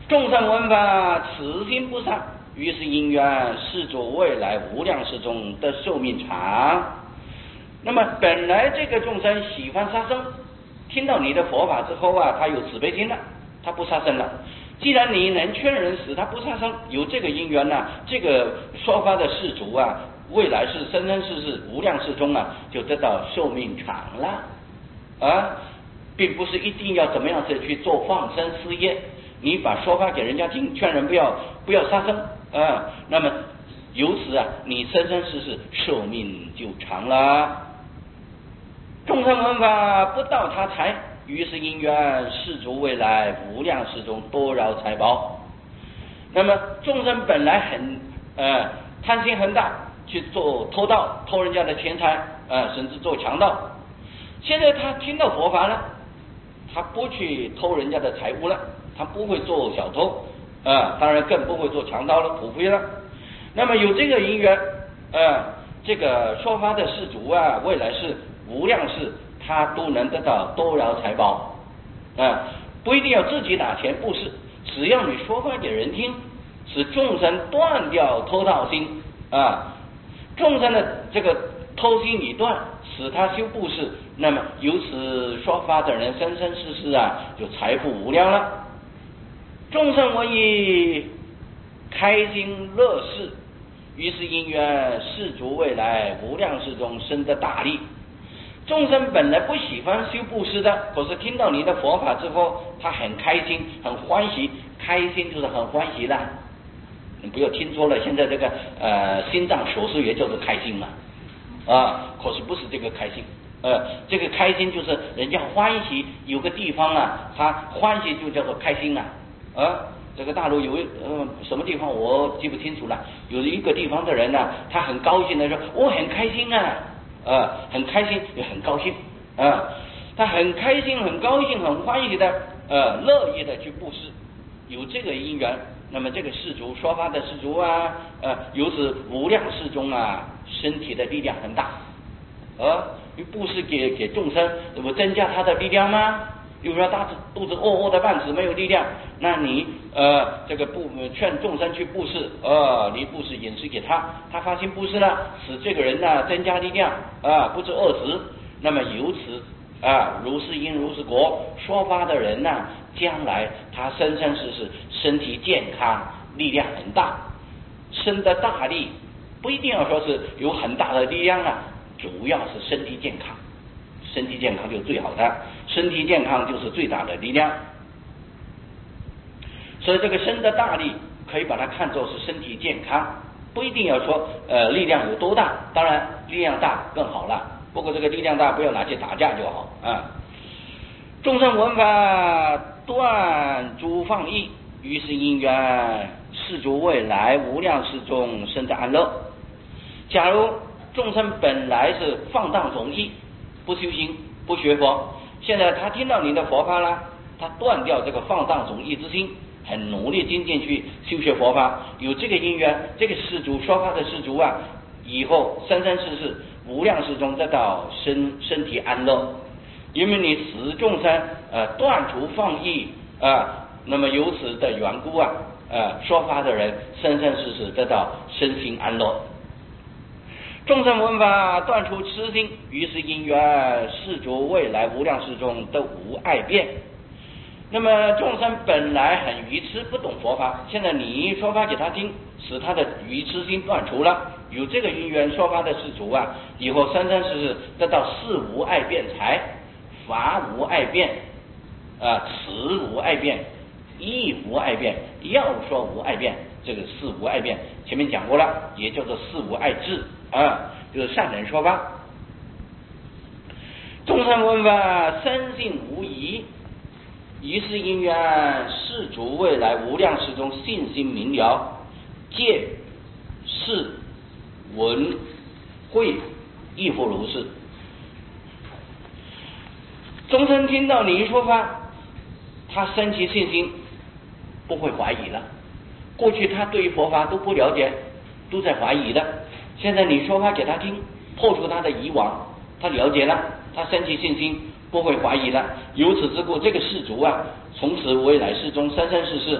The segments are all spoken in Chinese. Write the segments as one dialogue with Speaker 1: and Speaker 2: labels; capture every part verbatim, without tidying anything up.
Speaker 1: 众生闻法，此心不善，于是因缘是主未来无量世中的寿命长。那么本来这个众生喜欢杀生，听到你的佛法之后啊，他有慈悲心了，他不杀生了。既然你能劝人使他不杀生，有这个因缘呢、啊，这个说法的世主啊，未来是生生世世无量世中啊，就得到寿命长了啊，并不是一定要怎么样子去做放生事业。你把说法给人家听，劝人不要不要杀生啊，那么由此啊，你生生世世寿命就长了。众生闻法不道他财，于是因缘世主未来无量世中多饶财宝。那么众生本来很呃贪心很大，去做偷盗，偷人家的钱财，呃甚至做强盗。现在他听到佛法了，他不去偷人家的财物了，他不会做小偷，呃当然更不会做强盗了，土匪了。那么有这个因缘，呃这个说法的世主啊，未来是无量世，他都能得到多饶财宝啊、呃！不一定要自己拿钱布施，只要你说法给人听，使众生断掉偷盗心啊、呃，众生的这个偷心已断，使他修布施，那么由此说法的人生生世世啊，就财富无量了。众生闻已开心乐事，于是因缘世主未来无量世中生得大利。众生本来不喜欢修布施的，可是听到你的佛法之后，他很开心，很欢喜。开心就是很欢喜啦，你不要听错了，现在这个呃心脏手术也叫做开心嘛，啊，可是不是这个开心，呃，这个开心就是人家欢喜，有个地方啊，他欢喜就叫做开心啊，啊，这个大陆有呃什么地方我记不清楚了，有一个地方的人呢、啊，他很高兴的说，我很开心啊。呃，很开心也很高兴啊、呃，他很开心、很高兴、很欢喜的，呃，乐意的去布施，有这个因缘，那么这个世主说法的世主啊，呃，由此无量世中啊，身体的力量很大，呃，你布施给给众生，这不增加他的力量吗？比如说他肚子饿饿的半死没有力量，那你呃这个布劝众生去布施，呃你布施饮食给他，他发心布施了，使这个人呢增加力量啊，不致饿死。那么由此啊如是因如是果，说法的人呢，将来他生生世世身体健康，力量很大，生得大力，不一定要说是有很大的力量啊，主要是身体健康。身体健康就是最好的，身体健康就是最大的力量。所以这个生的大力可以把它看作是身体健康，不一定要说呃力量有多大，当然力量大更好了，不过这个力量大不要拿去打架就好啊。众生闻法断诸放逸，于是因缘世主未来无量世中生得安乐。假如众生本来是放荡从逸，不修行不学佛，现在他听到你的佛法了，他断掉这个放荡从逸之心，很努力精进去修学佛法，有这个因缘，这个世主说法的世主啊，以后生生世世无量世中得到身身体安乐，因为你使众生呃断除放逸啊、呃，那么由此的缘故啊，呃说法的人生生世世得到身心安乐。众生闻法断除痴心，于是因缘世主未来无量世中都无爱变。那么众生本来很愚痴，不懂佛法，现在你说法给他听，使他的愚痴心断除了，有这个因缘说法的世主啊，以后生生世世得到事无爱变财，法无爱变啊，词无爱变，义无爱变，要说无爱变，这个事无爱变前面讲过了，也叫做事无爱智啊，就是善人说法。众生闻法深信无疑，于是因缘世主未来无量世中信心明了，见识闻会亦复如是。众生听到你一说法，他升起信心，不会怀疑了。过去他对于佛法都不了解，都在怀疑的，现在你说法给他听，破除他的以往，他了解了，他升起信心，不会怀疑了。由此之故，这个世主啊，从此未来世中生生世世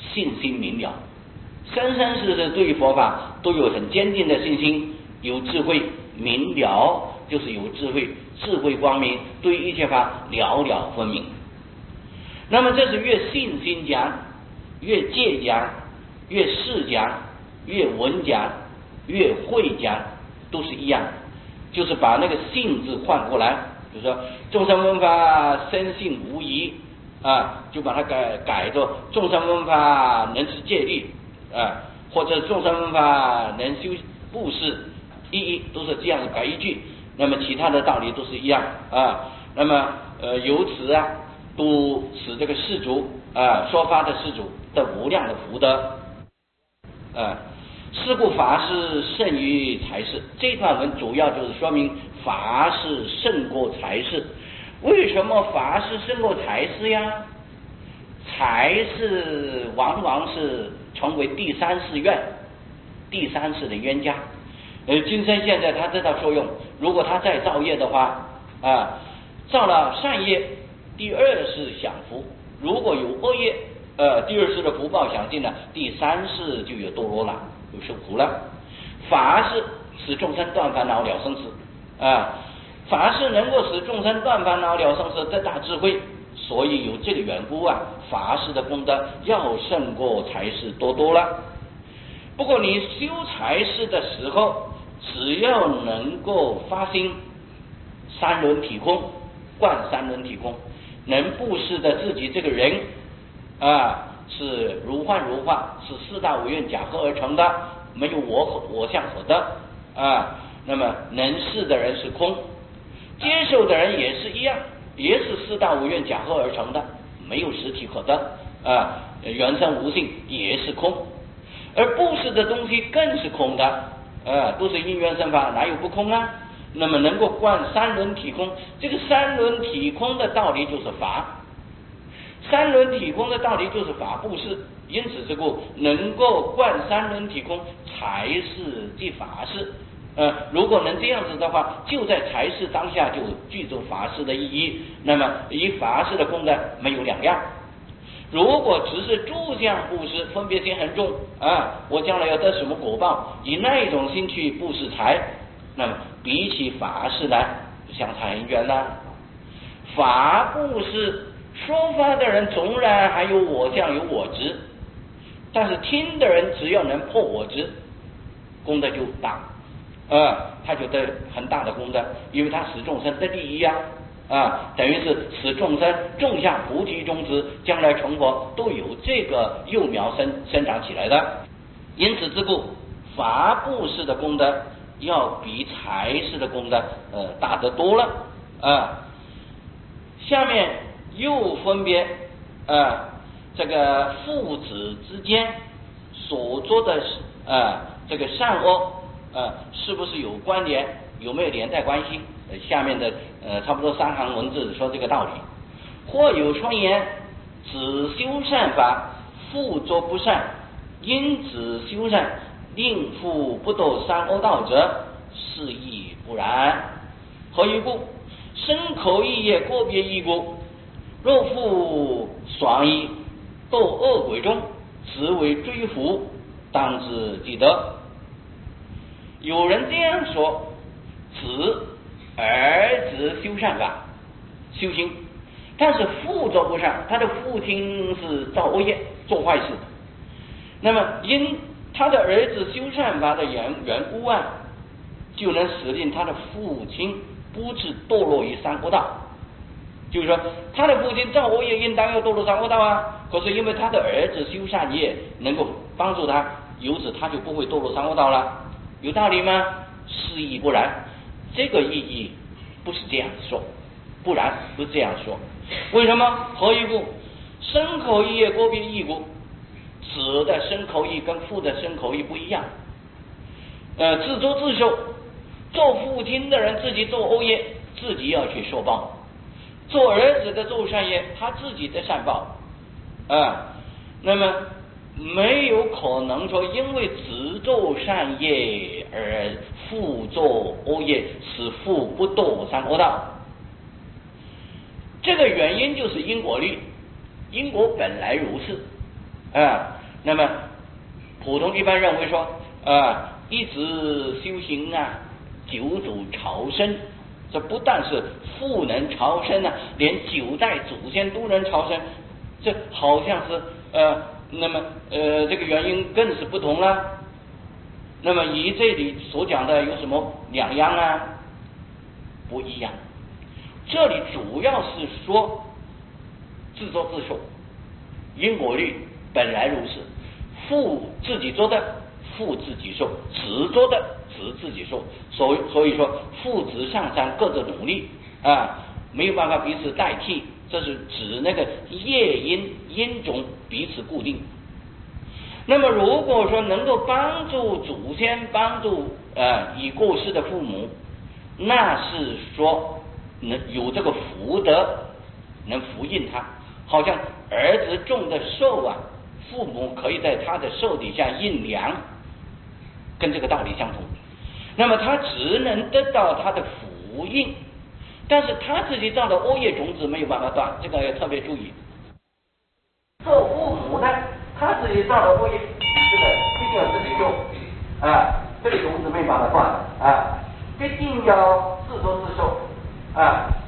Speaker 1: 信心明了，生生世世对于佛法都有很坚定的信心，有智慧明了，就是有智慧，智慧光明，对一切法了了分明。那么这是越信心讲，越戒讲，越事讲，越文讲，越会讲，都是一样，就是把那个信字换过来，比如说众生闻法深信无疑啊，就把它改改作众生闻法能持戒律啊，或者众生闻法能修布施，一一都是这样改一句。那么其他的道理都是一样啊。那么呃由此啊，都使这个世主啊说法的世主的无量的福德啊。是故法事胜于财事，这段文主要就是说明法事胜过财事。为什么法事胜过财事呀？财事往往是成为第三世愿，第三世的冤家。呃，今生现在他知道受用，如果他再造业的话啊，造了善业，第二世享福；如果有恶业，呃，第二世的福报享尽了，第三世就有堕落了，有受苦了。法是使众生断烦恼了生死啊，法是能够使众生断烦恼了生死的大智慧，所以有这个缘故啊，法事的功德要胜过财事多多了。不过你修财事的时候，只要能够发心三轮体空，观三轮体空，能布施的自己这个人啊，是如幻如化，是四大五蕴假合而成的，没有我我相可得啊。那么能视的人是空，接受的人也是一样，也是四大五蕴假合而成的，没有实体可得啊，原生无性也是空。而布施的东西更是空的，啊，都是因缘生法，哪有不空啊？那么能够观三轮体空，这个三轮体空的道理就是法，三轮体空的道理就是法布施，因此之故，能够观三轮体空，才是即法事。呃，如果能这样子的话，就在财事当下就具足法事的意义，那么与法事的功德没有两样。如果只是诸相布施，分别心很重啊，我将来要得什么果报，以那一种心去布施财，那么比起法事来相差很远了。法布施说法的人纵然还有我相有我执，但是听的人只要能破我执，功德就大啊，他就得很大的功德，因为他使众生得利益啊。啊，等于是使众生种下菩提种子，将来成佛都有这个幼苗生生长起来的。因此之故，法布施的功德要比财施的功德呃大得多了啊。下面又分别啊这个父子之间所做的啊这个善恶啊是不是有关联，有没有连带关系？下面的呃差不多三行文字说这个道理。或有传言，子修善法，父作不善，因子修善，令父不堕三恶道者，是亦不然。何以故？身口意业个别异故。若父爽意堕恶鬼中，此为追福，当知记得。有人这样说，子儿子修善法修行，但是父做不善，他的父亲是造恶业做坏事，那么因他的儿子修善法的缘缘故啊，就能使令他的父亲不致堕落于三恶道。就是说他的父亲造恶业应当要堕落三恶道啊，可是因为他的儿子修善业能够帮助他，由此他就不会堕落三恶道了，有道理吗？是亦不然。这个意义不是这样说，不然不是这样说。为什么？何以故？身口意业个别异故。子的身口意跟父的身口意不一样，呃，自作自受。做父亲的人自己做恶业，自己要去受报；做儿子的做善业，他自己的善报啊。那么没有可能说因为子做善业而父做恶业，使父不堕三恶道。这个原因就是因果律，因果本来如是啊。那么普通一般认为说啊，一直修行啊，九祖朝生，这不但是父能超生啊，连九代祖先都能超生，这好像是呃，那么呃这个原因更是不同了。那么与这里所讲的有什么两样啊？不一样。这里主要是说自作自受，因果律本来如是，父自己做的父自己受，子做的子自己受，所以所以说父子上山各自努力啊，没有办法彼此代替，这是指那个业因因种彼此固定。那么如果说能够帮助祖先，帮助呃已过世的父母，那是说能有这个福德，能福荫他，好像儿子种的寿啊，父母可以在他的寿底下阴粮，跟这个道理相同。那么他只能得到他的福荫，但是他自己造的恶业种子没有办法断，这个要特别注意。做父母呢，他自己造的恶业，这个必须要自己受啊，这个种子没办法断啊，必定要自作自受啊。